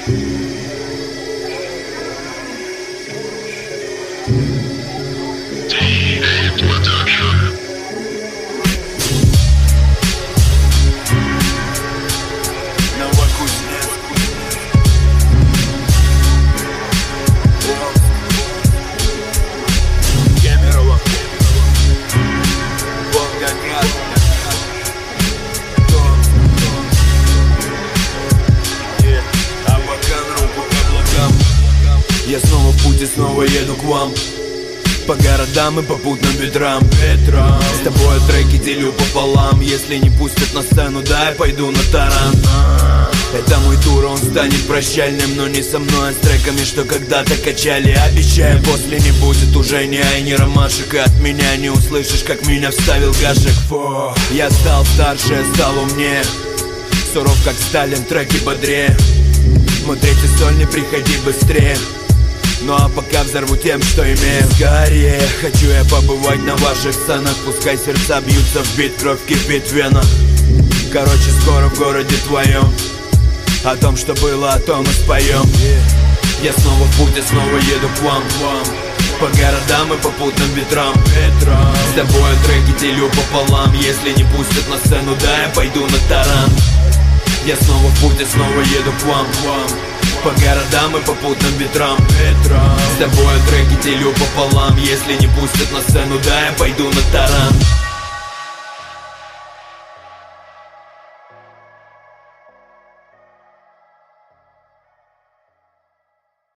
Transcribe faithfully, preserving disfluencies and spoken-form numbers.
Я снова в пути, снова еду к вам, по городам и попутным ветрам. Ветром. С тобой треки делю пополам. Если не пустят на сцену, да, я пойду на таран. Это мой тур, он станет прощальным, но не со мной, а с треками, что когда-то качали. Обещаю, после не будет уже ни ай, ни ромашек, и от меня не услышишь, как меня вставил гашек. Фу. Я стал старше, стал умнее, суров как Сталин, треки бодрее. Мой третий сольник, приходи быстрее. Ну а пока взорву тем, что имею. Скорее хочу я побывать на ваших сценах. Пускай сердца бьются в бит, кровь кипит в венах. Короче, скоро в городе твоем о том, что было, о том и споем. Я снова в пути, снова еду к вам, по городам и попутным ветрам. С тобой треки делю пополам. Если не пустят на сцену, да, я пойду на таран. Я снова в пути, снова еду к вам, по городам и попутным ветрам. С тобой треки делю пополам. Если не пустят на сцену, да, я пойду на таран.